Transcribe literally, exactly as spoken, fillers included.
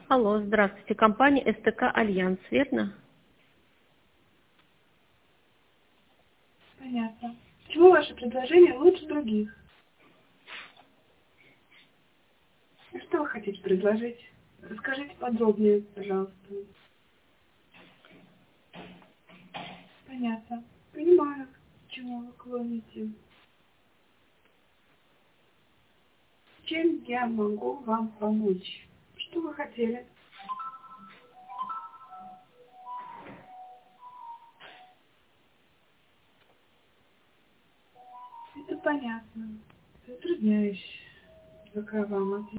Алло, здравствуйте, компания СТК «Альянс», верно? Понятно. Почему ваше предложение лучше других? А что вы хотите предложить? Расскажите подробнее, пожалуйста. Понятно. Понимаю, к чему вы клоните. Чем я могу вам помочь? Что вы хотели? Это понятно. Затрудняюсь, пока вам ответить.